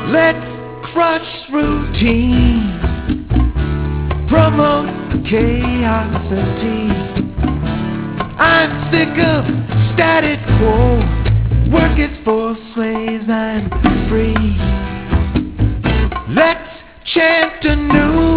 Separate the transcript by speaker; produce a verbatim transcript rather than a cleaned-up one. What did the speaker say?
Speaker 1: Let's crush routine, promote chaosity. I'm sick of status quo. Work is for slaves, I'm free. Let's chant a new